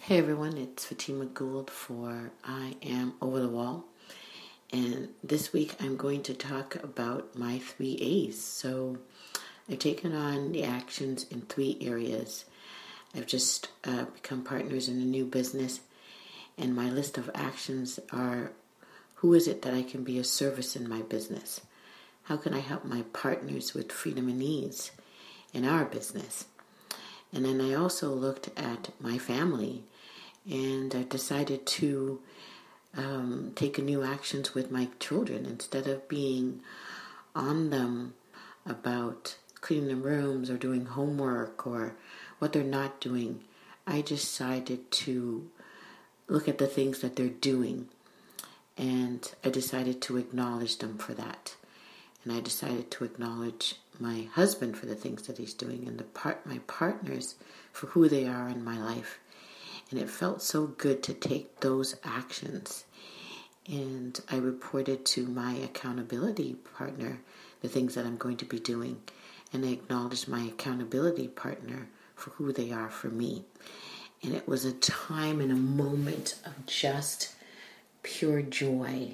Hey everyone, it's Fatima Gould for I Am Over the Wall. And this week I'm going to talk about my 3 A's. So I've taken on the actions in 3 areas. I've just become partners in a new business. And my list of actions are, who is it that I can be of service in my business? How can I help my partners with freedom and ease in our business? And then I also looked at my family, and I decided to take new actions with my children. Instead of being on them about cleaning the rooms or doing homework or what they're not doing, I decided to look at the things that they're doing, and I decided to acknowledge them for that. And I decided to acknowledge my husband for the things that he's doing, and my partners for who they are in my life. And it felt so good to take those actions. And I reported to my accountability partner the things that I'm going to be doing. And I acknowledged my accountability partner for who they are for me. And it was a time and a moment of just pure joy,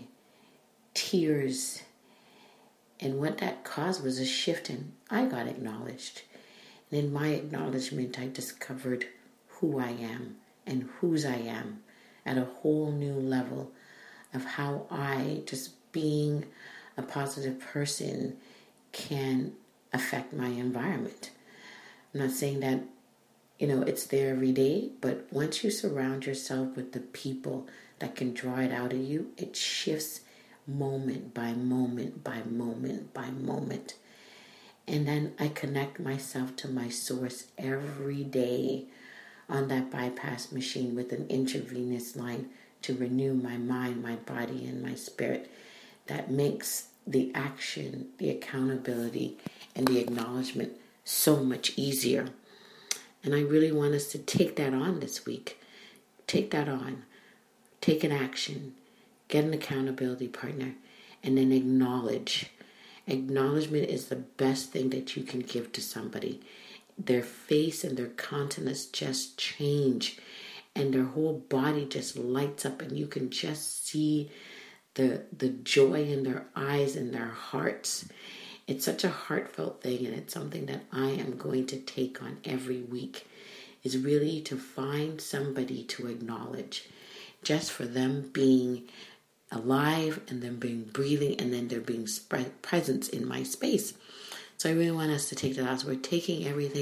tears. And what that caused was a shift, and I got acknowledged. And in my acknowledgement, I discovered who I am and whose I am at a whole new level of how I, just being a positive person, can affect my environment. I'm not saying that, it's there every day, but once you surround yourself with the people that can draw it out of you, it shifts moment by moment by moment by moment. And then I connect myself to my source every day on that bypass machine with an intravenous line to renew my mind, my body, and my spirit. That makes the action, the accountability, and the acknowledgement so much easier. And I really want us to take that on this week. Take that on. Take an action. Get an accountability partner. And then acknowledge. Acknowledgement is the best thing that you can give to somebody. Their face and their countenance just change, and their whole body just lights up, and you can just see the joy in their eyes and their hearts. It's such a heartfelt thing, and it's something that I am going to take on every week, is really to find somebody to acknowledge, just for them being alive and them being breathing, and then there being presence in my space. So I really want us to take that out. So we're taking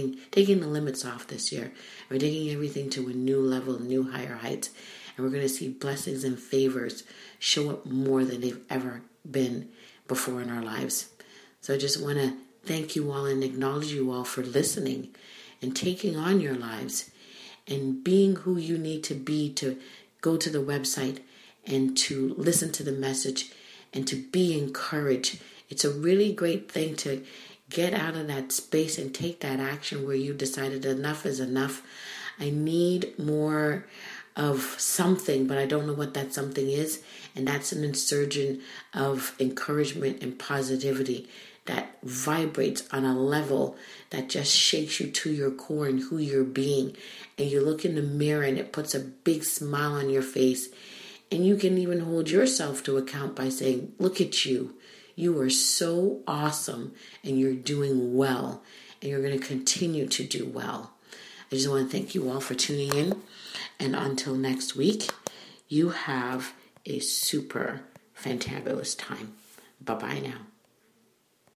the limits off this year. We're taking everything to a new level, new higher heights. And we're going to see blessings and favors show up more than they've ever been before in our lives. So I just want to thank you all and acknowledge you all for listening and taking on your lives and being who you need to be, to go to the website and to listen to the message and to be encouraged. It's a really great thing to get out of that space and take that action where you decided enough is enough. I need more of something, but I don't know what that something is. And that's an insurgent of encouragement and positivity that vibrates on a level that just shakes you to your core and who you're being. And you look in the mirror and it puts a big smile on your face. And you can even hold yourself to account by saying, look at you. You are so awesome, and you're doing well, and you're going to continue to do well. I just want to thank you all for tuning in. And until next week, you have a super fantabulous time. Bye-bye now.